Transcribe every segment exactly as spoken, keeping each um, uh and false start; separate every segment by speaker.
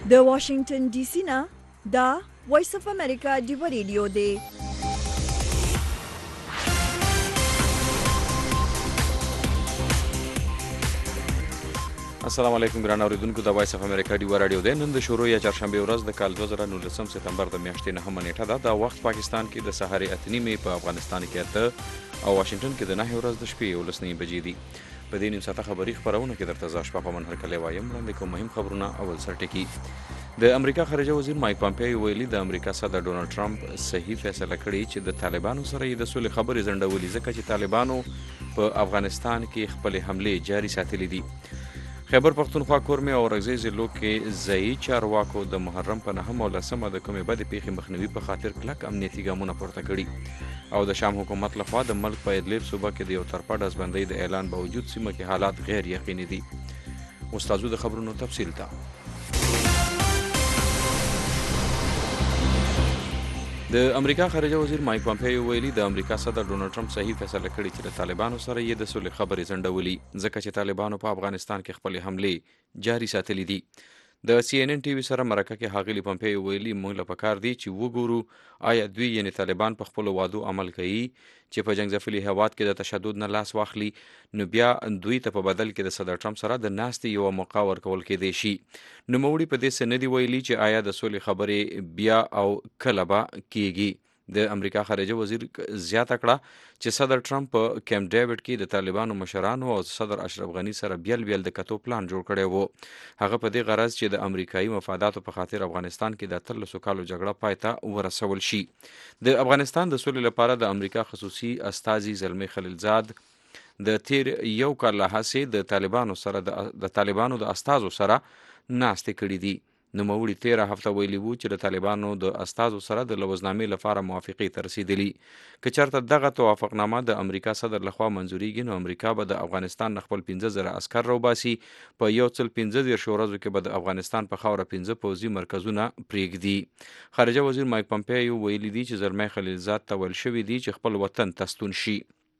Speaker 1: د واشنگټن ډي سي نه دا وایس اف امریکا ډیو ریډیو دی.
Speaker 2: السلام علیکم ګران اوریدونکو، د وایس اف امریکا ډیو رادیو دی. نن د شروع یا چهارشنبه ورځ د کال دوه زره نولسم سپتمبر د میاشتې نهمه نیټه ده. دا وخت پاکستان کې د سهار اته نیمې، په افغانستان کې اته او واشنگټن کې د نهه ورځ د شپې یولس نیمې بجې دي. په دې نیم ساعته خبري خپرونه کې درته زه شپه په منهر کلی وایم. وړاندې کوم مهم خبرونه. اول سرټکي. د امریکا خارجه وزیر مایک پامپیو ویلي د امریکا صدر ډونالډ ټرمپ صحیح فیصله کړې چې د طالبانو سره یې د سولې خبرې ځنډولې، ځکه چې طالبانو په افغانستان کې خپلې حملې جاري ساتلې دي. خیبر پښتونخوا، کورمې او اورکزۍ ضلعو کې ځایي چارواکو د محرم په نهم او لسمه د کومې بدې پیښې مخنیوي په خاطر کلک امنیتي ګامونه پورته کړي. او د شام حکومت لخوا د ملک په ادلیب صوبه کې د یو طرفه ډزبندۍ د اعلان باوجود سیمه کې حالات غیر یقیني دي. استازو د خبرونو تفصیل ته. د امریکا خارجه وزیر مایک پامپیو ویلي د امریکا صدر ډونالډ ټرمپ صحیح فیصله کړې چې له طالبانو سره یې د سولې خبرې ځنډولې، ځکه چې طالبانو په افغانستان کې خپلې حملې جاري ساتلې دي. د سی ان ان ټي وي سره مرکه کې ښاغلي پامپیو ویلي موږ له پکار دي چې وګورو آیا دوی یعنې طالبان په خپلو وعدو عمل کوي چې په جنګ ځپلي هېواد کې د تشدد نه لاس واخلي، نو بیا دوی ته په بدل کې د صدر ټرمپ سره د ناستې یوه موقع ورکول کېدی شي. نوموړي په دې څه نه دي ویلي چې آیا د سولې خبرې بیا او کله به کیږي. د امریکا خارجه وزیر زیاته کړه چې صدر ټرمپ په کیمپ ډیوډ کې د طالبانو مشرانو او صدر اشرف غني سره بیل بیل د کتو پلان جوړ کړی و. هغه په دې غرض چې د امریکایي مفاداتو په خاطر افغانستان کې د اتلسو کالو جګړه پای ته ورسول شي. د افغانستان د سولې لپاره د امریکا خصوصي استازي زلمي خلیلزاد د تیر یو کال له هڅې د طالبانو سره د طالبانو د استازو سره ناستې کړي دي. نوموړي تیره هفته ویلي وو چې د طالبانو د استازو سره د لوزنامې لپاره موافقې ته رسېدلي. که چېرته دغه توافقنامه د امریکا صدر لخوا منظوریږي، نو امریکا به د افغانستان نه خپل پنځه زره عسکر راوباسي. په یو څل پنځه دېرشو ورځو کې به د افغانستان په خاوره پنځه پوځي مرکزونه پرېږدي. خارجه وزیر مایک پامپیو ویلي دي چې زلمی خلیلزاد ته ویل شوي دي چې خپل وطن ته ستون شي.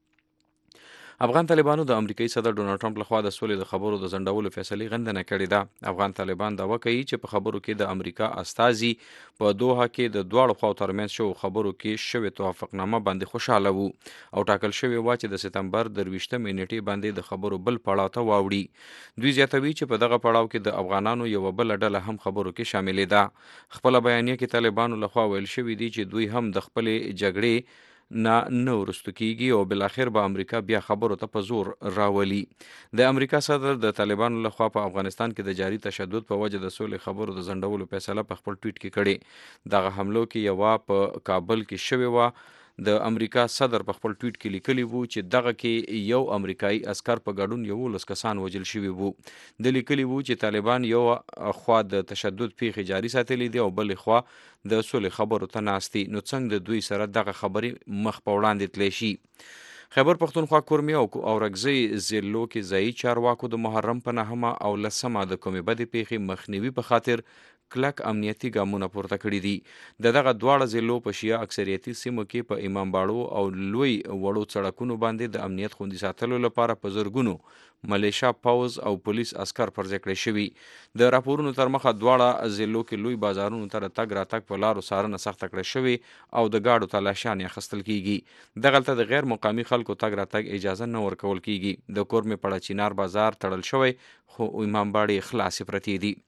Speaker 2: افغان طالبانو د امریکایي صدر ډونالډ ټرمپ لخوا د سولې د خبرو د ځنډولو فیصلې غندنه کړې ده. افغان طالبان دعوه کوي چې په خبرو کې د امریکا استازي په دوحه کې د دواړو خواو ترمنځ شوو خبرو کې شوې توافقنامه باندې خوشحاله وو او ټاکل شوې وه چې د سپتمبر درویشتمې نیټې باندې د خبرو بل پړاو ته واوړي. دوی زیاتوي چې په دغه پړاو کې د افغانانو یوه بله ډله هم خبرو کې شاملې ده. خپله بیانیه کې طالبانو لخوا ویل شوي دي چې دوی هم د خپلې جګړې نه نه وروسته کیږي او بالاخر به امریکا بیا خبرو ته په زور راولي. د امریکا صدر د طالبانو لخوا په افغانستان کې د جاري تشدد په وجه د سولې خبرو د ځنډولو فیصله په خپل ټویټ کې کړې. دغه حملو کې یوه په کابل کې شوې وه. د امریکا صدر په خپل ټویټ کې لیکلي وو چې دغه کې یو امریکایي عسکر په ګډون یولس کسان وژل شوي وو. د لیکلي وو چې طالبان یو خوا د تشدد پیښې جاري ساتلې دي او بلې خوا د سولې خبرو ته ناستي، نو څنګه د دوی سره دغه خبرې مخ په وړاندې تللی شي. خیبر پښتونخوا، کورمې او اورکزۍ ضلعو کې ځایي چارواکو د محرم په نهمه او لسمه د کومې بدې پیښې مخنیوي په خاطر کلک امنیتي ګامونه پورته کړي دي. د دغه دواړه ضلعو په شیعه اکثریتي سیمو کې په امام باړو او لوی وړو سړکونو باندې د امنیت خوندي ساتلو لپاره په زرګونو ملیشا، پوځ او پولیس عسکر پر ځای کړی شوي. د راپورونو تر مخه دواړه ضلعو کې لوی بازارونو ته د تګ راتګ په لارو څارنه سخته کړې شوې او د ګاډو تلاشیانې اخیستل کیږي. دغلته د غیر مقامي خلکو تګ راتګ اجازه نه ورکول کیږي. د کورمې پړه چینار بازار تړل شوی خو امام باړې خلاصې پرتې دي.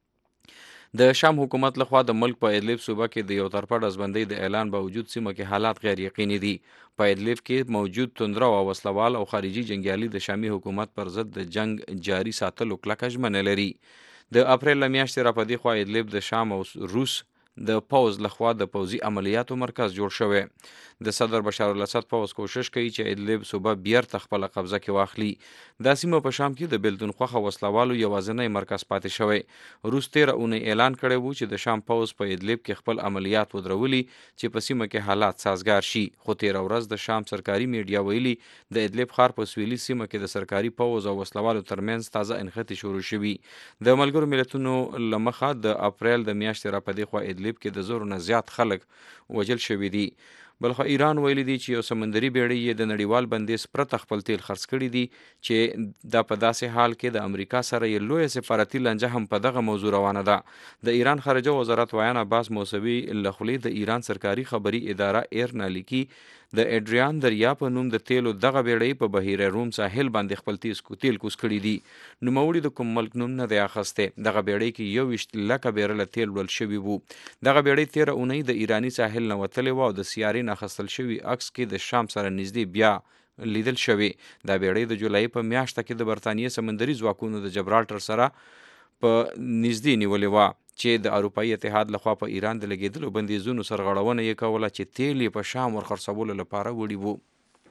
Speaker 2: د شام حکومت لخوا د ملک په ادلیب صوبه کې د یو طرفه ډزبندۍ د اعلان باوجود سیمه کې حالات غیر یقیني دي. په ادلیب کې موجود توندره او وسلوال او خارجي جنګیالي د شامي حکومت پر ضد د جنگ جاري ساتلو کلکه ژمنه لري. د اپریل له میاشتې راپدې خوا ادلیب د شام او روس د پوز لخوا د پوزي عملیاتو مرکز جوړ شوی. د صدر بشار الاسد پوز کوشش کوي چې ادلیب صوبه بیرته خپله قبضه کې واخلي. دا سیمه په شام کې د بیلتون خوښه وسلوالو یوازینی مرکز پاتې شوی. روس تیره اونۍ اعلان کړی وو چې د شام پوز په ادلیب کې خپل عملیات ودرولي چې په سیمه کې حالات سازګار شي. خو تیره ورځ د شام سرکاري میډیا ویلي د ادلیب ښار په سویلي سیمه کې د سرکاري پوز او وسلوالو ترمنځ تازه انخطې شروع شوي. د ملګرو ملتونو له مخه د اپریل د میاشتې راپدې خوا ادلیب کې د زرو نه زیات خلک وژل شوي دي. بلخو ایران ویلي دی چې یو سمندري بیړۍ یې د نړیوال بندیز پرته خپل تیل خرڅ کړي دي چې دا په داسې حال کې د امریکا سره یې لویه سفارتي لانجه هم په دغه موضوع روانه ده. د ایران خارجه وزارت ویان عباس موسوي له خولې د ایران سرکاري خبري اداره ایرنا لیکي د اډریان دریا په نوم د تیلو دغه بیړۍ په بحیره روم ساحل باندې خپل تیز کو تیل کوز کړي دي. نوموړي د کوم ملک نوم نه دی اخیستی. دغه بیړۍ کې یو ویشت لکه بیرله تیل وړل شوي وو. دغه بیړۍ تیره اونۍ د ایراني ساحل نه وتلې وه او د سیارې نه اخیستل شوي عکس کې د شام سره نږدې بیا لیدل شوې. دا بیړۍ د جولای په میاشته کې د برطانیې سمندري ځواکونو د جبرالټر سره په نږدې نیولې وه چې د اروپایي اتحاد لخوا په ایران د لګېدلو بندیزونو سرغړونه یې کوله چې تیل یې په شام ورخرڅولو لپاره وړي وو.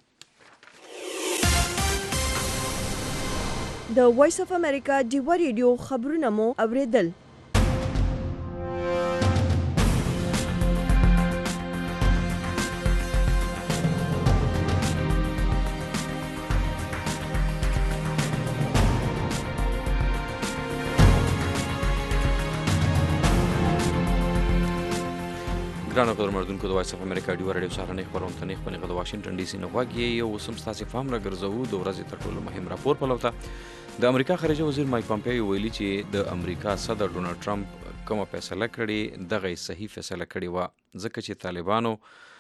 Speaker 1: د وایس اف امریکا ډیوه ریډیو خبرونه مو اوریدل.
Speaker 2: ګرانو خبرمردونکو د وایس اف امریکا ډیوه راډیو سهارنۍ خپرونې خپرونې د واشنګټن ډي سي نه غوږ یې یو اوس هم ستاسې پام راګرځوو د ورځې تر ټولو مهم راپور پلو ته. د امریکا خارجه وزیر مایک پامپیو ویلي چې د امریکا صدر ډونالډ ټرمپ کومه فیصله کړې دغه یې صحیح فیصله کړې وه، ځکه چې طالبانو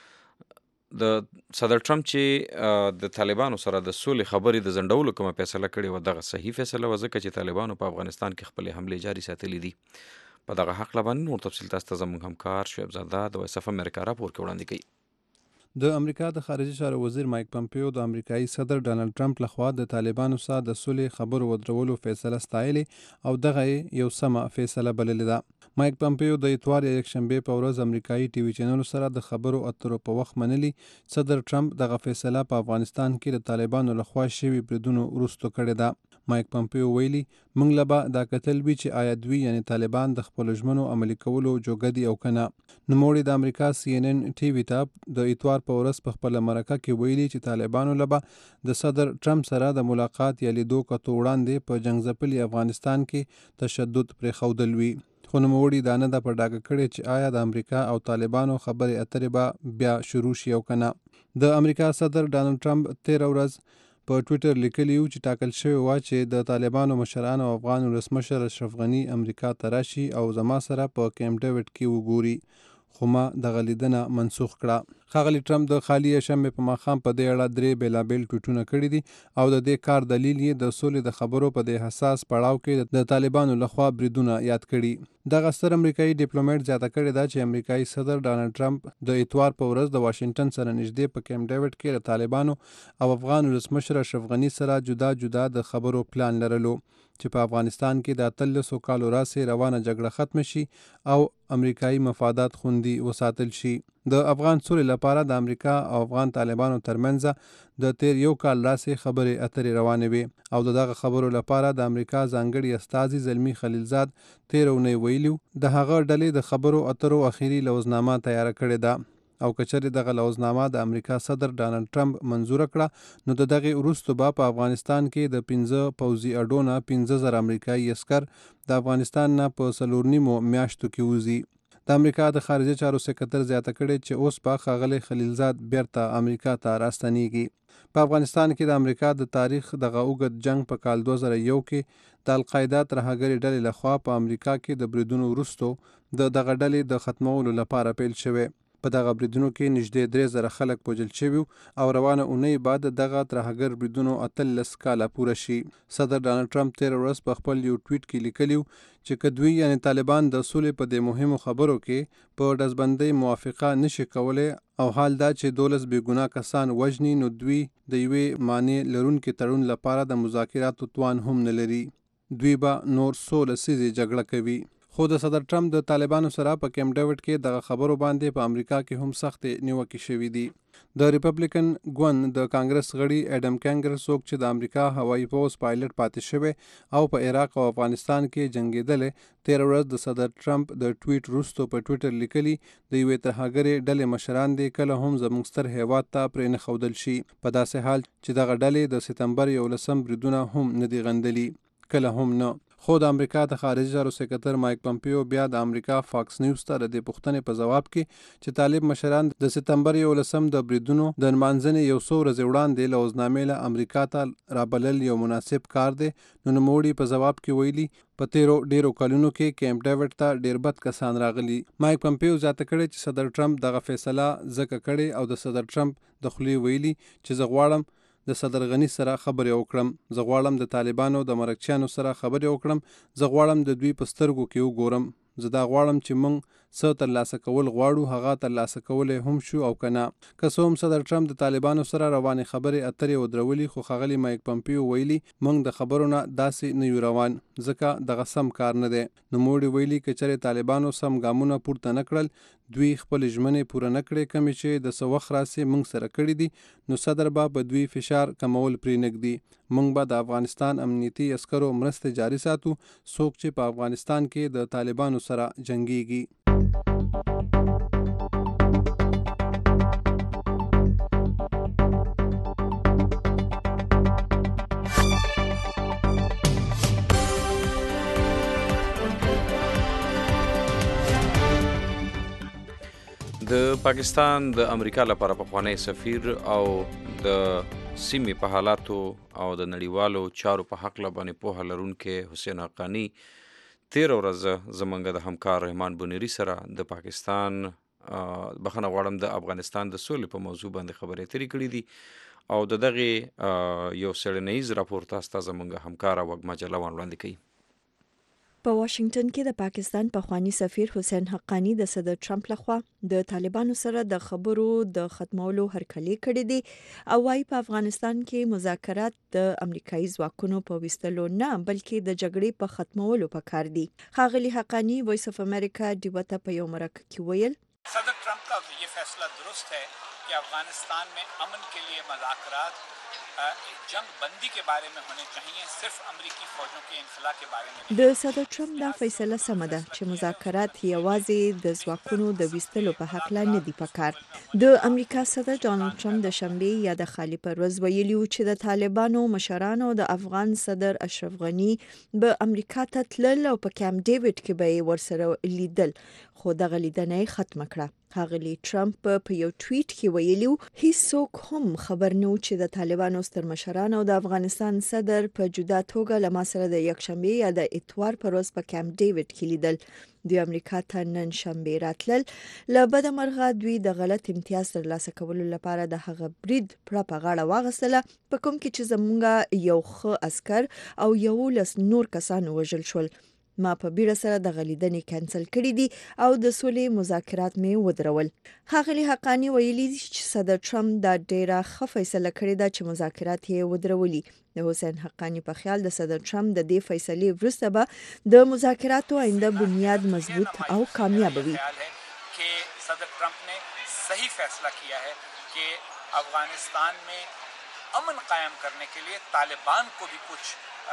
Speaker 2: د صدر ټرمپ چې د طالبانو سره د سولې خبرې د ځنډولو کومه فیصله کړې وه دغه صحیح فیصله وه، ځکه چې طالبانو په افغانستان کې خپلې حملې جاري ساتلې دي. په دغه حق باندې نور تفصیل تاسو ته زموږ همکار شعیب زاده د وایس اف امریکا راپور کې وړاندې کوي.
Speaker 3: د امریکا د خارجه چارو وزیر مایک پامپیو د امریکایي صدر ډانلډ ټرمپ لخوا د طالبانو سره د سولې خبرو ودرولو فیصله ستایلې او دغه یو سمه فیصله بللې ده. مایک پامپیو د اتوار یا یکشنبې په ورځ امریکایي ټي وي چینلو سره د خبرو اترو په وخت منلي صدر ټرمپ دغه فیصله په افغانستان کې د طالبانو لخوا شوي بریدونو وروسته کړې ده. مایک پامپیو ویلي موږ له به دا کتل وي چې آیا دوی یعنی طالبان د خپلو ژمنو عملي کولو جوګه دي او که نه. نوموړي د امریکا سی ان ان ټي وي ته د اتوار په ورځ په خپله مرکه کې ویلي چې طالبانو له به د صدر ټرمپ سره د ملاقات یا لیدو کتو وړاندې په جنګ ځپلي افغانستان کې تشدد پرېښودل وي. خو نوموړي دا نه ده په ډاګه کړې چې آیا د امریکا او طالبانو خبرې اترې به بیا شروع شي او که نه. د امریکا صدر ډانلډ ټرمپ تېره ورځ په ټویټر لیکلي وو چې ټاکل شوی وه چې د طالبانو مشرانو او افغان ولسمشر اشرف غني امریکا ته راشي او زما سره په کیمپ ډیوډ کې وګوري، خو ما دغه لیدنه منسوخ کړه. ښاغلي ټرمپ د خالي شنبې په ماښام په دې اړه درې بېلابېل ټویټونه کړي دي او د دې کار دلیل یې د سولې د خبرو په دې حساس پړاو کې د طالبانو لخوا بریدونه یاد کړي. دغه ستر امریکایي ډیپلوماټ زیاته کړې ده چې امریکایي صدر ډانلډ ټرمپ د اتوار په ورځ د واشنګټن سره نږدې په کیمپ ډیوډ کې د طالبانو او افغان ولسمشر اشرف غني سره جدا جدا د خبرو پلان لرلو چې په افغانستان کې د اتلسو کالو راسې روانه جګړه ختم شي او امریکایي مفادات خوندي وساتل شي. د افغان سولې لپاره د امریکا او افغان طالبانو ترمنځ د تیر یو کال راسې خبرې اترې روانې وي او د دغه خبرو لپاره د امریکا ځانګړي استازي زلمي خلیلزاد تیر اونۍ ویلي د هغه ډلې د خبرو اترو اخیری لوزنامه تیاره کړې ده او کچرې دغه لوزنامه د امریکا صدر ډانلډ ټرمپ منظوره کړه نو د دغې وروسته به په افغانستان کې د پنځه پوځي اډو نه پنځه زره امریکایي عسکر د افغانستان نه په څلور نیمو میاشتو کې وځي. د امریکا د خارجه چارو سکرتر زیاته کړې چې اوس به ښاغلی خلیلزاد بیرته امریکا ته راستنیږي. په افغانستان کې د امریکا د تاریخ دغه اوږد جنگ په کال دوه زره یو کې د القاعده ترهګرې ډلې لخوا په امریکا کې د بریدونو وروسته د دغه ډلې د ختمولو لپاره پیل شوی. په دغه بریدونو کې نږدې درې زره خلک وژل شوي او روانه اونۍ بعد دغه ترهګر بریدونو اتلس کاله پوره شي. صدر ډانلډ ټرمپ تېره ورځ په خپل یو ټویټ کې لیکلي چې که دوی یعنی طالبان د سولې په دې مهمو خبرو کې په ډزبندۍ موافقه نشي کولی او حال دا چې دولس بې ګناه کسان وژني نو دوی د یوې معنی لرونکي تړون لپاره د مذاکراتو توان هم نه لري. دوی به نور سوله سیزې جګړه کوي. خو د صدر ټرمپ د طالبانو سره په کیمپ ډیوډ کې دغه خبرو باندې په امریکا کې هم سختې نیوکې شوي دي. د ریپبلیکن ګوند د کانګرس غړي اډم کینګر څوک چې د امریکا هوایي پوځ پایلټ پاتې شوی او په عراق او افغانستان کې جنګېدلی تېره ورځ د صدر ټرمپ د ټویټ وروسته په ټویټر لیکلي د یوې ترهګرې ډلې مشران دې کله هم زموږ ستر هیواد ته پرې نه ښودل شي په داسې حال چې دغه ډلې د سپتمبر یولسم بریدونه هم نه دي غندلي کله هم نه. خو د امریکا د خارجي چارو سکرټر مایک پمپیو بیا د امریکا فاکس نیوز ته د پوښتنې په جواب کې چې طالب مشران د سپتمبر یولسم د بریدونو د نمانځنې یو څو ورځې وړاندې له عزلنامې له امریکا ته رابلل یو مناسب کار دی، نو نوموړي په جواب کې ویلي په تیرو ډیرو کلونو کې کیمپ ډیوډ ته ډیر بد کسان راغلي. مایک پمپیو زیاته کړې چې صدر ټرمپ دغه فیصله ځکه کړې او د صدر ټرمپ د خولې ویلي چې زه غواړم د صدر غني سره خبرې وکړم، زه غواړم د طالبانو د مرکچیانو سره خبرې وکړم، زه غواړم د دوی په سترګو کې وګورم، زه دا غواړم چې موږ څه ترلاسه کول غواړو هغه ترلاسه کولی هم شو او که نه. که څه هم صدر ټرمپ د طالبانو سره روانې خبرې اترې ودرولي، خو ښاغلي مایک پمپیو ویلي موږ د خبرو نه داسې نه یو روان ځکه دغه سم کار نه دی. نوموړي ویلي که چېرې طالبانو سم ګامونه پورته نه کړل، دوی خپلې ژمنې پوره نه کړې کمې چې د څه وخت راسې موږ سره کړي دي، نو صدر به په دوی فشار کمول پرې نږدي. موږ به د افغانستان امنیتي عسکرو مرستې جاري ساتو، څوک چې په افغانستان کې د طالبانو سره جنګیږي.
Speaker 2: د پاکستان د امریکا لپاره پخوانی سفیر او د سیمې په حالاتو او د نړیوالو چارو په حقله باندې پوهه لرونکی حسین حقانی تېره ورځ زموږ د همکار رحمان بنیري سره د پاکستان بخښنه غواړم د افغانستان د سولې په موضوع باندې خبرې اترې کړي دي او د دغې یو څېړنیز راپور تاسو ته زموږ همکاره وږمه جلوان وړاندې کوي.
Speaker 1: په واشنگټن کې د پاکستان پخوانی سفیر حسین حقانی د صدر ټرمپ لخوا د طالبانو سره د خبرو د ختمولو هرکلی کړی دی او وايي په افغانستان کې مذاکرات د امریکایي ځواکونو په وستلو نه بلکې د جګړې په ختمولو پکار دي. ښاغلي حقانی وایس اف امریکا ډیوته په یو مرکه کې ویل
Speaker 4: صدر ٹرمپ کا یہ فیصلہ درست ہے کہ افغانستان میں امن کے لیے مذاکرات جنگ بندی کے بارے میں ہونے چاہیے، صرف امریکی فوجوں کے انخلا کے بارے میں.
Speaker 1: د صدر ټرمپ دا فیصله سمه ده چې مذاکرات یوازې د ځواکونو د وستلو په حق لا نه دي پکار. د امریکا صدر ډانلډ ټرمپ د شنبه یا د خالي پروز ویلي چې د طالبانو مشرانو د افغان صدر اشرف غنی به امریکا ته تلل او په کیمپ ډیوډ کې به ورسره لیدل، خو دغه لیدنه ختمه کړه. ښاغلي ټرمپ په یو ټویټ کې ویلي هیڅوک هم خبر نه و چې د طالبانو ستر مشران او د افغانستان صدر په جدا توګه له ما سره د یکشنبه یا د اتوار پر ورځ په کیمپ ډیوډ کې لیدل. دوی امریکا ته نن شنبه راتلل، له بده مرغه دوی د غلط امتیاز ترلاسه کولو لپاره د هغه برید پړه په غاړه واغستله، په کوم کې چې زمونږ یو ښه عسکر او یولس نور کسان وژل شول. ما په بیړه سره د غلیدنې کینسل کړې دي او د سولې مذاکرات مې ودرول. ښاغلي حقانی ویلي چې صدر ټرمپ دا ډیره ښه فیصله کړې ده چې مذاکرات یې ودرولي. د حسین حقانی په خیال د صدر ټرمپ د دې فیصلې وروسته به د مذاکراتو آینده بنیاد مضبوط او کامیاب وي.
Speaker 4: کہ صدر ٹرمپ نے صحیح فیصلہ کیا ہے کہ افغانستان میں امن قائم کرنے کے لیے طالبان کو بھی کچھ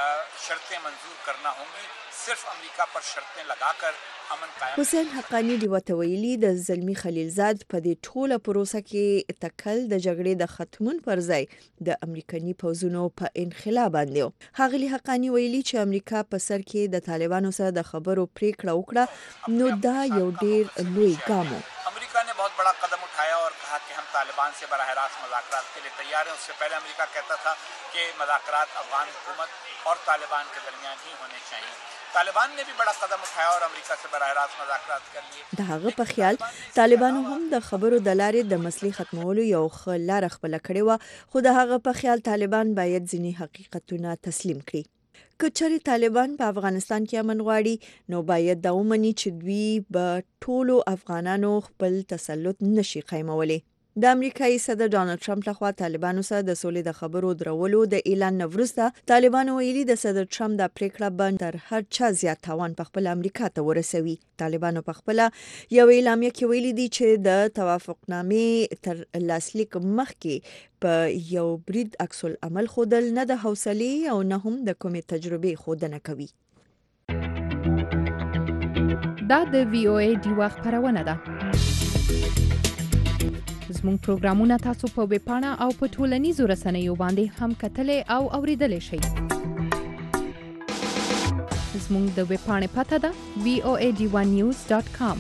Speaker 4: شرطیں منظور کرنا ہوں گی، صرف امریکہ پر شرطیں لگا کر امن قائم.
Speaker 1: حسین حقانی دی وته ویلي د زلمی خلیلزاد په دې ټوله پروسه کې تکل د جګړې د ختمون پر ځای د امریکایي پوځونو په انخلا باندې. ښاغلي حقانی ویلي چې امریکا په سر کې د طالبانو سره د خبرو پریکړه وکړه، نو دا یو ډیر لوی ګام و.
Speaker 4: امریکا نے بہت بڑا قدم اٹھایا اور کہا کہ ہم طالبان سے براہ راست مذاکرات کے لیے تیار ہیں. اس سے پہلے امریکا کہتا تھا کہ مذاکرات افغان حکومت اور طالبان کے درمیان ہی ہونے چاہیے. طالبان نے بھی بڑا قدم اٹھایا اور امریکا سے براہ راست مذاکرات کر لیے.
Speaker 1: د هغه په خیال طالبانو هم د خبرو د لارې د مسلې ختمولو یو ښه لاره خپله کړې وه، خو د هغه په خیال طالبان باید ځینې حقیقتونه تسلیم کړي. که چېرې طالبان په افغانستان کې امن غواړي، نو باید دا ومني چې دوی به ټولو افغانانو خپل تسلط نشي قایمولی. د امریکایي صدر ډانلډ ټرمپ لخوا طالبانو سره د سولې د خبرو درولو د اعلان نه وروسته طالبانو ویلي د صدر ټرمپ د پریکړه به تر هر چا زیات تاوان په خپل امریکا ته ورسوي. طالبانو په خپل یو اعلامیه کې ویلي دي چې د توافقنامې تر لاسلیک مخکې په یو برید عکس العمل ښودل نه د حوصلې او نه هم د کومې تجربې ښودنه کوي.
Speaker 5: دا د وی او ای ډیوا خپرونه ده. زموږ پروګرامونه تاسو په ویب پاڼه او په ټولنیزو رسنیو باندې هم کتلای او اوریدلای شئ. زموږ د ویب پاڼې پته ده وی او ای ډي ون نیوز ډاټ کام.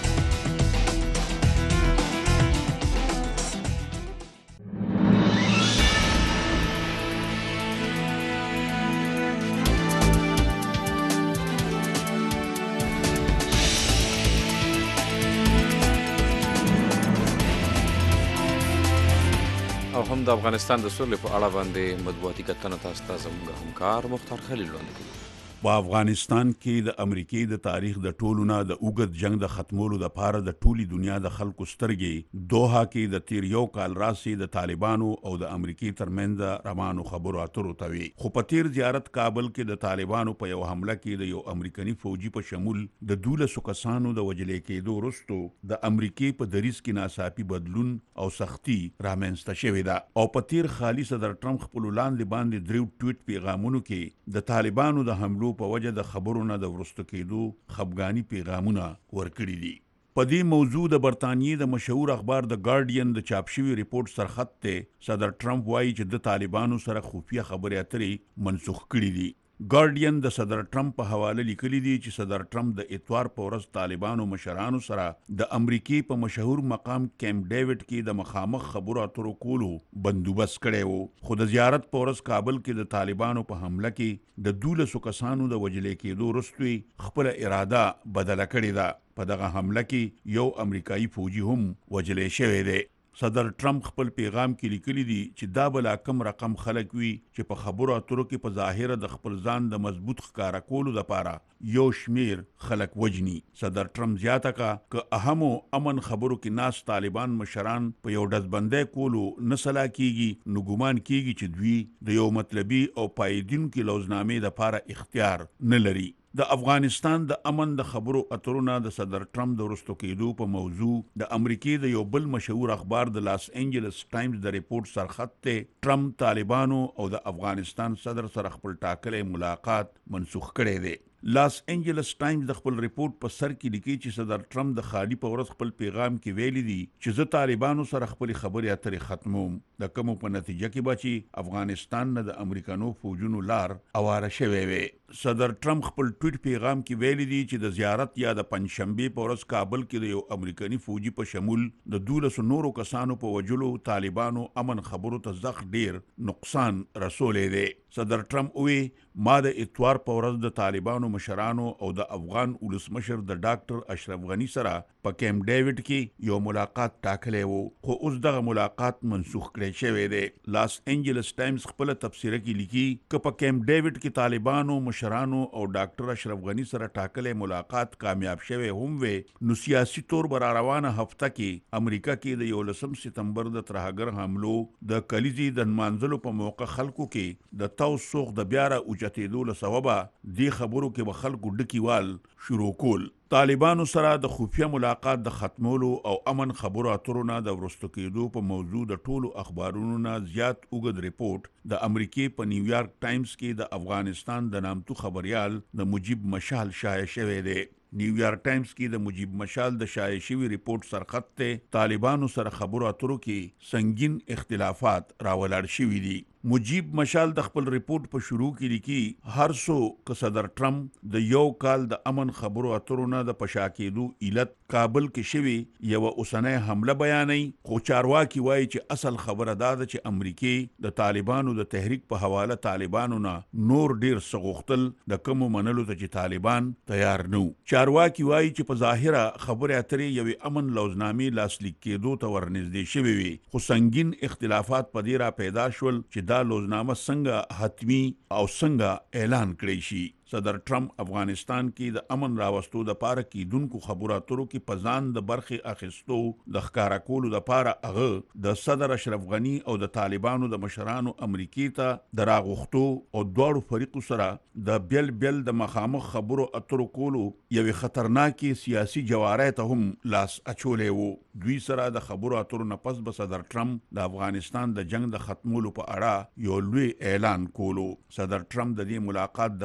Speaker 2: او هم د افغانستان د سولې په اړه باندې مطبوعاتي کتنه تاسو ته زموږ همکار مختار خلیل وړاندې کوي.
Speaker 6: په افغانستان کې د امریکای د تاریخ د ټولو نه د اوږد جنگ د ختمولو لپاره د ټولي دنیا د خلکو سترګې دوحه کې د تیر یو کال راسي د طالبانو او د امریکای ترمنځ روانو خبرو اترو توي. خو په تیر زیارت کابل کې د طالبانو په یو حمله کې د یو امریکایي فوجي په شمول د دولسو کسانو د وجلې کېدو وروسته د امریکای په دریځ کې ناڅاپي بدلون او سختي رامنځته شوې ده. او په تیر خالي صدر ټرمپ خپل لاندې باندې دریو ټویټ پیغامونو کې د طالبانو د حملو په وجه د خبرو نه د ورستو کېدو خفګانی پیغامونه ورکړي دي. په دې موضوع د برتانیې د مشهور اخبار د ګارډین د چاپ شوی ریپورت سرخط ته صدر ټرمپ وایي چې د طالبانو سره خفیه خبرې اترې منسوخ کړي دي. ګارډین د صدر ټرمپ په حواله لیکلي دي چې صدر ټرمپ د اتوار په ورځ طالبانو مشرانو سره د امریکای په مشهور مقام کیمپ ډیوډ کې د مخامخ خبرو اترو کولو بندوبست کړی وو. خو د زیارت په ورځ کابل کې د طالبانو په حمله کې د دولسو کسانو د وجلې کېدو وروسته خپل اراده بدله کړې ده. په دغه حمله کې یو امریکایي فوجي هم وجلې شوی دی. صدر ټرمپ خپل پیغام کې لیکلي دي چې دا بل کم رقم خلک وي چې په خبرو اترو کې په ظاهر د خپل ځان د مضبوط ښکارا کولو لپاره یو شمیر خلک وجني. صدر ټرمپ زیاته کا ک اهم امن خبرو کې ناس طالبان مشران په یو ډزبندۍ کولو نسلا کیږي نو ګومان کیږي چې دوی د یو مطلبي او پایدونکو لوزنامې لپاره اختیار نه لري. د افغانستان د امن د خبرو اترو نه د صدر ټرمپ د ورستو کېدو په موضوع د امریکای د یو بل مشهور اخبار د لاس انجلس ټایمز د ریپورت سرخط ته ټرمپ طالبانو او د افغانستان صدر سره خپل ټاکلې ملاقات منسوخ کړی دی. لاس انجلس ټایمز د خپل ریپورت په سر کې لیکي چې صدر ټرمپ د خالی په ورځ خپل پیغام کې ویلي دي چې زه طالبانو سره خپل خبرې اترې ختموم. د کومو په نتیجه کې بچي افغانستان نه د امریکانو فوجونو لار اواره شوی وي. صدر ټرمپ خپل ټویټ پیغام کې ویلي دي چې د زیارت یا د پنځشنبه په ورځ کابل کې د یو امریکایي فوجي په شمول د دولسو نورو کسانو په وجلو طالبانو امن خبرو ته زخ ډیر نقصان رسولې دی. صدر ټرمپ وی ما د اتوار په ورځ د طالبانو مشرانو او د افغان ولسمشر د ډاکټر اشرف غنی سره په کیمپ ډیوډ کې یو ملاقات ټاکلی وو. خو اوس دغه ملاقات منسوخ کړی شوی دی. لاس انجلس ټایمز خپل تبصره کې لیکي چې په کیمپ ډیوډ کې طالبانو مشرانو او ډاکټر اشرف غنی سره ټاکلی ملاقات کامیاب شوی هم وي نو سیاسي تور بر روانه هفته کې امریکا کې د یولسم سپتمبر د ترهګر حملو د کلیزي د منځلو په موقع خلکو کې د توسوغ د بیا را اوچتېدو له سببه دې خبرو کې به خلکو ډکیوال شروع کول. طالبانو سره د خفیه ملاقات د ختمولو او امن خبرو اترو نه د ورستو کېدو په موضوع د ټولو اخبارونو نه زیات اوږد ریپورت د امریکای په نیویارک ټایمز کې د افغانستان د نامتو خبريال د مجيب مشال شایع شوی دی. نیویارک ټایمز کې د مجيب مشال د شایع شوی ریپورت سرخط ته طالبانو سره خبرو اترو کې سنگین اختلافات راولاړ شوي دي. مجيب مشال د خپل ریپورت په شروع کې لیکي هر څو ک صدر ټرمپ د یو کال د امن خبرو اترو نه د پشا کېدو علت کابل کې شوی یو اوسنۍ حمله بیانوي. خو چارواکي وایي چې اصل خبره دا ده چې امریکای د طالبانو د تحریک په حواله طالبانو نه نور ډیر سغوختل د کوم منلو ته چې طالبان تیار نو. چارواکي وایي چې په ظاهره خبره اترې یو امن لوزنامې لاسلیک کېدو ته ورنږدې شوی وي. خو سنگین اختلافات په دې را پیدا شول چې دا لوزنامه څنګه حتمی او څنګه اعلان کړی شي. صدر ټرمپ افغانستان کې د امن راوستو د پاره کېدونکو خبرو اترو کې پزان د برخې اخیستو د ښکارا کولو د پاره هغه د صدر اشرف غنی او د طالبانو د مشرانو امریکای ته د راغښتو او دواړو فریقو سره د بیل بیل د مخامخ خبرو اترو کولو یوې خطرناکي سیاسي جوارې ته هم لاس اچولې وو. دوی سره د خبرو اترو نه پس به صدر ټرمپ د افغانستان د جنگ د ختمولو په اړه یو لوی اعلان کولو. صدر ټرمپ د دې ملاقات د پاره په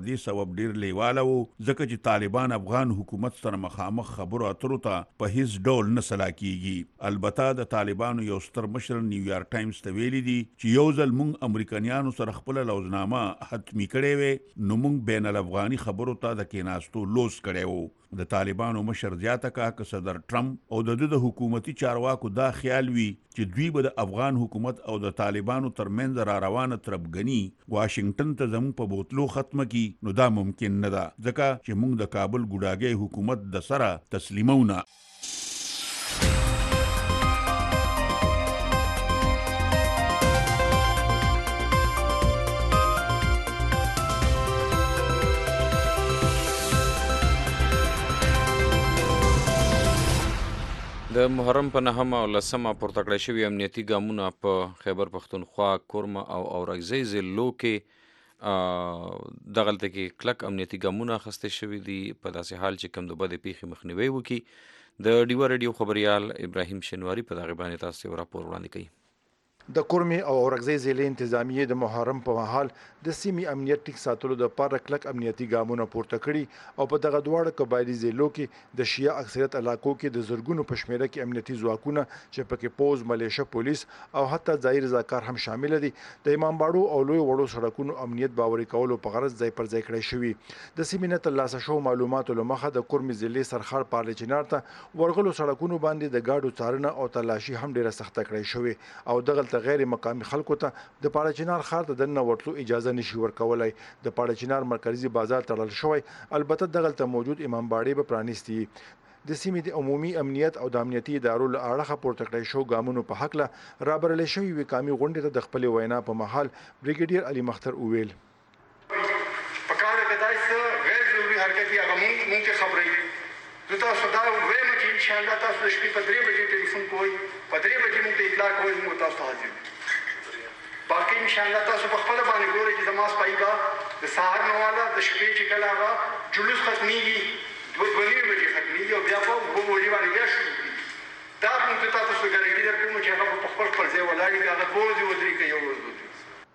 Speaker 6: په دې سبب ډیر لیواله وو ځکه چې طالبان افغان حکومت سره مخامخ خبرو اترو ته په هیڅ ډول نه سلا کیږي. البته د طالبانو یو ستر مشر نیویارک ټایمز ته ویلي دي چې یو ځل موږ امریکایانو سره خپل لوزنامه حتمی کړې وې نو موږ بین الافغاني خبرو ته د کېناستو لوس کړی وو. د طالبانو مشر زیاته کا که صدر ټرمپ او د د حکومتي چارواکو دا خیال وي چې دوی به د افغان حکومت او د طالبانو ترمنځ را روانه تربګنی واشنگټن ته زموږ په بوتلو ختمه کی نو دا ممکن نه ده ځکه چې موږ د کابل ګوډاګي حکومت د سره تسلیمونه.
Speaker 2: د محرم په نهمه او لسمه پورته کړی شوي امنیتي ګامونه په خیبر پښتونخوا، کورمه او اورکزۍ ضلعو کې دغلته کې کلک امنیتي ګامونه اخیستل شوي دي په داسې حال چې کوم د بدې پیښې مخنیوی وکړي. د ډیوه ریډیو خبریال ابراهیم شنواری په دغه باندې تاسو ته راپور وړاندې کوي.
Speaker 7: د کورمې او اورکزۍ ضلع انتظامیې د محرم په مهال د سیمې امنیت ټیک ساتلو لپاره کلک امنیتي ګامونه پورته کړي او په دغه دواړه قبایلي ضلعو کې د شیعه اکثریت علاقو کې د زرګونو په شمیره کې امنیتي ځواکونه چې پکې پوز، ملیشه، پولیس او حتی ځایي رضاکار هم شامل دي د امام باړو او لوی وړو سړکونو امنیت باوري کولو په غرض ځای پر ځای کړی شوي. د سیمې نه ترلاسه شوو معلوماتو له مخه د کورمې ضلع سرخار پارلې چنار ته ورغلو سړکونو باندې د ګاډو څارنه او تلاشي هم ډیره سخته کړی شوې او دغلته غیر مقامي خلکو ته د پاړچینار ښار ته دننه ورتلو اجازه نشي ورکولای. د پاړچینار مرکزی بازار تړل شوی، البته دغلته موجود امام باړې به پرانیستي. د سیمې د عمومي امنیت او د امنیتي ادارو له اړخه پورته کړی شو ګامونو په حق له رابرلې شوي وکامي غونډې ته د خپل وینا په مهال بریګیډیر علي مختر وویل
Speaker 8: په کار کې داسې غیر ضروري حرکت یا غمون مونږ خبرې زه تاسو دا وایم چې ان شاء الله تاسو د شپې په درې بجې ټلیفون کوئ، په درې بجې مونږ ته اطلاع کوئ، موږ تاسو ته حاضر یو. باقي ان شاء الله تاسو په خپل باندې ګورئ چې زما سپایي به د سهار نه والا د شپې چې کله هغه جلوس ختمیږي دوه دوه نیمې بجې ختمیږي او بیا په اووه بجې باندې بیا شروع کېږي. دا موږ ته تاسو ګارنټي درکوم چې هغه په خپل خپل ځای ولاړ وي، هغه دوه ورځې ودرېږي یو ورځ ودرېږي.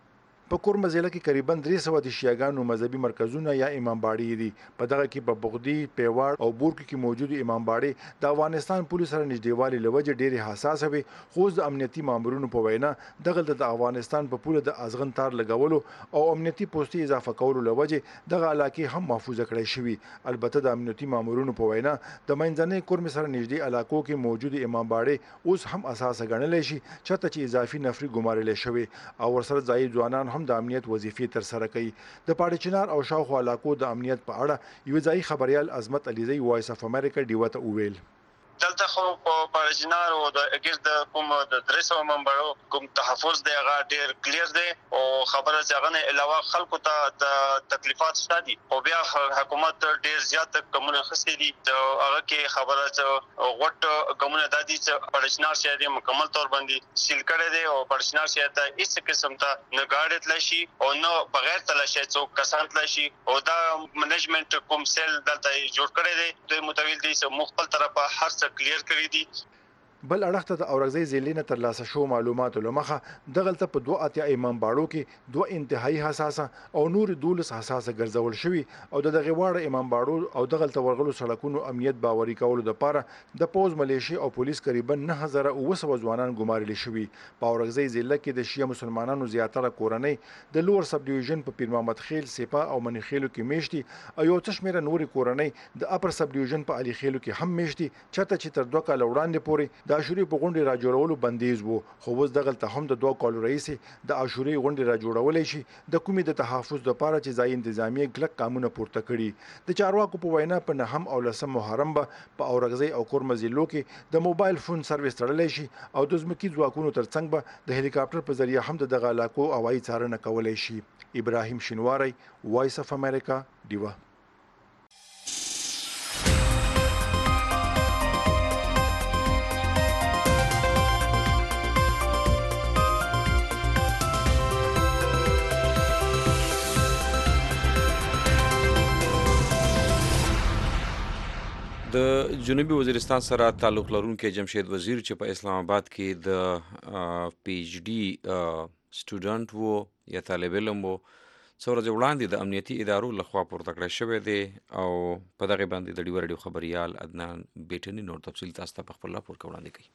Speaker 7: په کورمه ضلع کې تقریبا درې سوه د شیعاګانو مذهبي مرکزونه یا امام باړې دي. په دغه کې په بغدی، پیواړ او بورک کې موجود امام باړې د افغانستان پولیس سره نږدېوالي له وجې ډېرې حساسه وي، خو د امنیتي مامورینو په وینا دغلته د افغانستان په پوله د ازغن تار لګولو او امنیتي پوستې اضافه کولو له وجې دغه علاقې هم محفوظه کړی شوي. البته د امنیتي مامورینو په وینا د منځنۍ کورمې سره نږدې علاقو کې موجود امام باړې اوس هم اساسه ګڼلی شي، چېرته چې اضافي نفري ګمارلی شوی او ورسره ځایي ځوانان هم د امنیت وظیفې تر سره کوي. د پاړچینار او شاوخوا علاقو د امنیت په اړه یو ځایي خبريال عظمت علیزی وایس اف امریکا ډیوه ته وویل
Speaker 9: دلته خو په پاړچینار او د اګیر د کوم د درې سوه منبرو کوم تحفظ دی هغه ډېر کلیر دی او خبره چې هغه نه علاوه خلکو ته د تکلیفات شته دي او بیا حکومت ډېر زیات کمونه خسته دي هغه کې خبره چې غوټ کمونه د دې چې پاړچینار شهر مکمل تور باندې سیل کړی دی او پاړچینار شهر ته هیڅ قسم ته نه ګاډي تلشي او نه بغیر تلشي څوک کسان تلشي او دا منیجمنت کوم سیل دلته جوړ کړی دی د متویل دي چې مختلف طرفه هر څه کلیر کړی دي.
Speaker 7: بل اړخ ته د اورکزۍ ضلع نه ترلاسه شو معلوماتو له مخه دغلته په دوه اتیا امام باړو کې دوه انتهایی حساسه او نور دولس حساسه ګرځول شوي او د دغه واړه امام باړو او دغلته ورغلو سړکونو امنیت باوري کولو لپاره د پوز، ملیشي او پولیس تقریبا نه هزار اوه سوه ځوانان ګمارل شوي. په اورکزۍ ضلع کې د شیعه مسلمانانو زیاتره کورنۍ د لوړ سب ډیویژن په پیر محمد خیل، سپا او منیخیلو کې میشتي او یو څه شمېره نورې کورنۍ د اپر سب ډیویژن په علي خیلو کې هم میشتي، چېرته چې تر دوه کاله وړاندې پورې د عاشورې په غونډې را جوړولو بندیز وو، خو اوس دغلته هم د دوه کالو راهیسې د عاشورې غونډې را جوړولی شي د کومې د تحفظ لپاره چې ځایي انتظامیې کلک قانونه پورته کړي. د چارواکو په وینا په نهم او لسم محرم به په اورکزۍ او کورمه ضلعو کې د موبایل فون سرویس تړلی شي او د ځمکي ځواکونو ترڅنګ به د هلیکاپټر په ذریعه هم د دغه علاقو هوایي څارنه کولی شي. ابراهیم شنواری، وایس اف امریکا، ډیوه.
Speaker 2: د جنوبي وزیرستان سره تعلق لرونکي جمشید وزیر چې په اسلام آباد کې د پی ایچ ډي سټوډنټ وو یا طالب علم وو څو ورځې وړاندې د امنیتي ادارو لخوا پورته کړی شوی دی او په دغې باندې د ډیوه راډیو خبریال عدنان بیټني نور تفصیل تاسو ته په خپل راپور کې وړاندې کوي.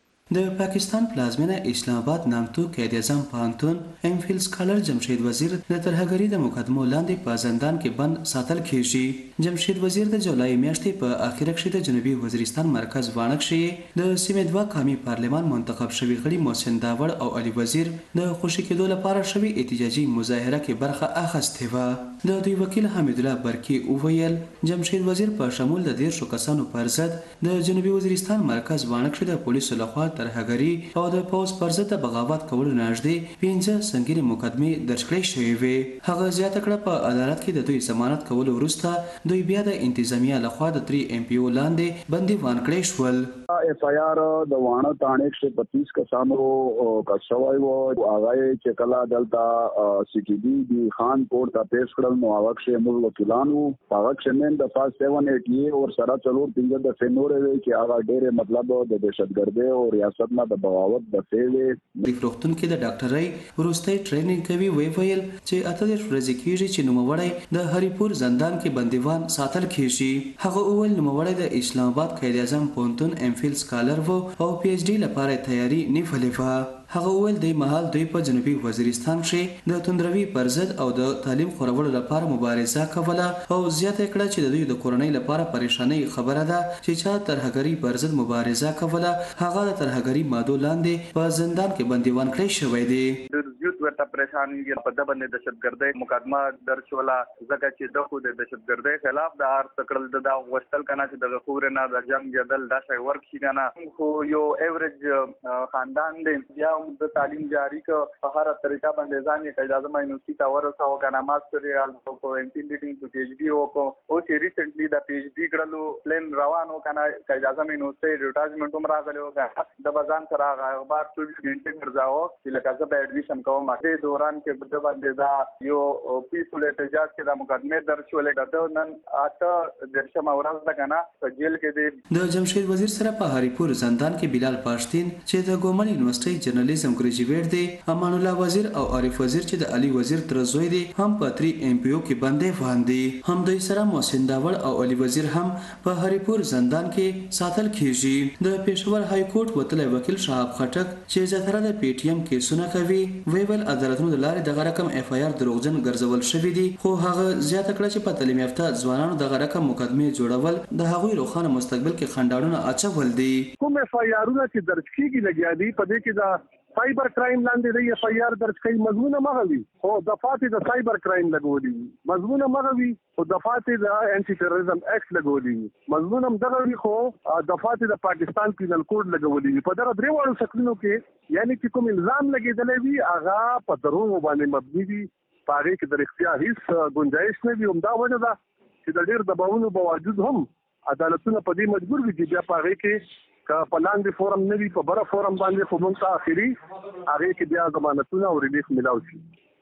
Speaker 10: د پاکستان پلازمینه اسلام آباد نامتو قائد اعظم پوهنتون ایم فیل سکالر جمشید وزیر د ترهګرۍ د مقدمو لاندې په زندان کې بند ساتل کیږي. جمشید وزیر د جولای میاشتې په اخر کې د جنوبي وزیرستان مرکز وانک کې د سیمې دوه قومي پارلمان منتخب شوي غړي محسن داوړ او علي وزیر د خوشي کېدو لپاره شوي احتجاجي مظاهره کې برخه اخیستې وه. د دوی وکیل حمید الله برکی وویل جمشید وزیر په شمول د دیرشو کسانو پر ضد د جنوبي وزیرستان مرکز وانک کې د پولیسو لخوا ترهګرۍ او د پوځ پر ضد د بغاوت کولو نږدې پنځه سنگینې مقدمې درج کړې شوې وې. هغه زیاته کړه په عدالت کې د دوی ضمانت کولو وروسته دوی بیا د انتظامیه لخوا د تری ایم پی او لاندې بندیوان کړی شول.
Speaker 11: ایف آئی آر د وانه تانه ایک سو پچیس کسانو کا شوای وو هغه چې کلا دلتا سی ټي بی دی خان کوټ ته پیش کړل نو هغه چې موږ وکیلانو هغه چې نن د پاس سات سو اسی او سره څلور پنځه د فنور وی چې هغه ډېر مطلب د دهشتګردۍ او ریاست نه د بغاوت د فعل
Speaker 10: د فروختون کې د ډاکټرۍ ورستۍ ټریننګ کوي وی ویل چې اته د ورځې کېږي چې نوموړی د هریپور زندان کې بندیوان ساتل کیږي. هغه اول نوموړی د اسلام آباد قائد اعظم پوهنتون ایم فیل سکالر وو او پی ایچ ډي لپاره تیاری نیولې وه. هغه وویل د مهال دوی په جنوبي وزیرستان کې د توندروي پر ضد او د تعلیم خورولو لپاره مبارزه کوله او زیاته کړه چې د دوی د کورنۍ لپاره پریشانی خبره ده چې چا ترهګرۍ پر ضد مبارزه کوله هغه د ترهګرۍ مادو لاندې په زندان کې بندیوان کړی شوی دی.
Speaker 12: یوت ورته پریشان یې په دبن د دهشتګردۍ مقدمه درج ولا ځکه چې د خو د دهشتګردۍ خلاف د ار تکړل د دا وشتل کنه چې د غفور نه د جنگ جدل دا شی ورک شي نه خو یو ایوریج خاندان دی یا د تعلیم جاری کو په هر طریقه باندې ځان یې اجازه مې یونیورسيټي تا ورساو کنه ماستر یې البته کو انټیلیټینګ په پی ایچ ډي او کو او چې ریسنټلی د پی ایچ ډي کړلو پلان روانو کنه اجازه مې یونیورسيټي ریټاچمنټ هم راغلی و د بازان سره غبار چوبیس غنټه ګرځاو چې لکه زه به اډمیشن کوم مګر دوران کې د باندې دا یو پیسفل احتجاج کې د مقدمه درج شولې د نن اته درشم اورز د کنه په جیل کې دی.
Speaker 10: د جمشید وزیر سره په هریپور زندان کې بلال پاشتین چې د ګومل یونیورسيټي جرنالیزم ګریجویټ دی، امان الله وزیر او عارف وزیر چې د علي وزیر ترزوی دی هم په تری ایم پی او کې باندې وړاندې هم دوی سره محسن داوړ او علي وزیر هم په هریپور زندان کې ساتل کیږي. د پېښور های کورټ وتلی وکیل شهاب خټک چې زیاتره د پی ټی ایم کیسونه کوي ویل عدالتونو د لارې دغه رقم اف آی آر دروغجن ګرځول شوی دی خو هغه زیاته کړه چې په تعلیم یافته ځوانانو دغه رقم مقدمه جوړول د هغوی روښانه مستقبل کې خنډاړونه اچول دي.
Speaker 13: کوم اف آی آرونه چې درج کیږي لګیا دي په دې کې دا سایبر کرائم لاندې دی اف آی آر درج کوي مضمون مغوي خو دفعات د سایبر کرائم لګولي مضمون مغوي خو دفعات د انټي ټیرریزم اکټ لګولي مضمون هم دغه خو دفعات د پاکستان پینل کوډ لګولي په دغه درې وړو شکلونو کې یعنی چې کوم الزام لګیدلې وي هغه په دروغ باندې مبني دي پاره کې د اختیار هیڅ گنجائش نه وي. همدا وجه ده چې د ډېر دباونو باوجود هم عدالتونه په دې مجبور دي چې بیا پاره کې که په لاندې فورم نه وي په بره فورم باندې خو موږ ته اخري هغې کې بیا ضمانتونه او ریلیف میلاو شي.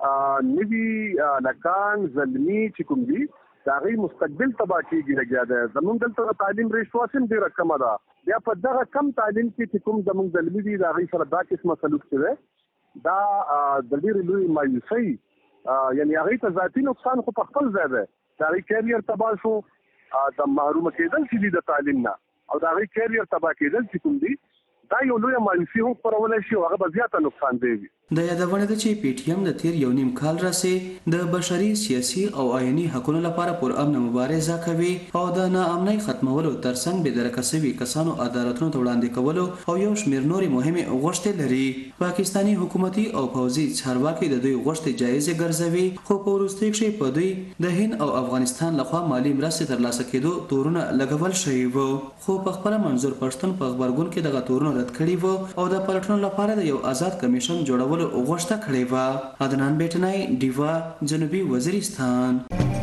Speaker 13: نوي لکان زلمي چې کوم دي د هغې مستقبل تباه کېږي لګیا دی. زموږ دلته د تعلیم ریشوات هم ډېره کمه ده. بیا په دغه کم تعلیم کې چې کوم زموږ زلمي دي د هغې سره دا قسمه سلوک چې دی دا د ډېرې لویې مایوسۍ یعنې هغې ته ذاتي نقصان خو په خپل ځای دی د هغې کیریر تباه شو د محرومه کېدل چې دي د تعلیم نه او د هغې کیریر تباه کېدل چې کوم دي دا یو لویه مایوسي هم خپرولی شي او هغه به زیاته نقصان دی.
Speaker 10: د یادونه ده چې پی ټی ایم د تیر یو نیم کال راځي د بشري سیاسي او آئینی حقوقو لپاره پر امن مبارزه کوي او د ناامنۍ ختمولو ترڅنګ به درکه شوي کسانو عدالتونو ته وړاندې کولو او یو شمېر نورې مهمې غوښتنې لري. پاکستاني حکومتي او پوځي چارواکي د دوی غوښتنې جایزې ګرځوي خو په وروستیو کې په دوی د هند او افغانستان لخوا مالي مرستې ترلاسه کېدو تورونه لګول شوي وو خو په خپله منظور پښتون په غبرګون کې دغه تورونه رد کړي وو او د پلټنو لپاره د یو آزاد کمیشن جوړولو غوښته کړې وه. عدنان بیټنی ډیوا جنوبي وزیرستان.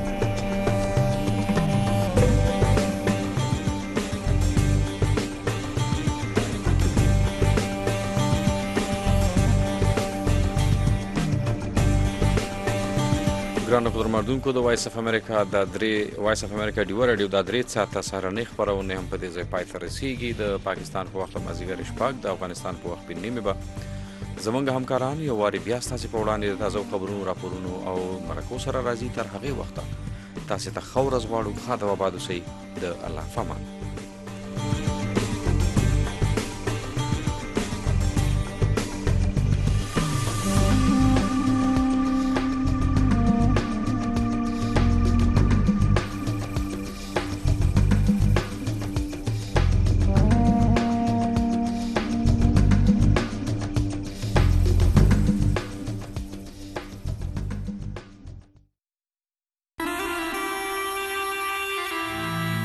Speaker 2: ګرانو قدرمردونکو د وایس اف امریکا د درې وایس اف امریکا ډیوه راډیو د درې ساعته سهارنۍ خپرونې هم په دې ځای پای ته رسیږي. د پاکستان په وخت مازدیګر شپږ د افغانستان په وخت په نیمه به زمونږ همکاران یو واري بیا ستاسو په وړاندې د تازه خبرونو راپورونو او مرکو سره راځي. تر هغه وخت تاسو ته ښه ورځ غواړو. ښه د آباد اوسئ. د الله فامان.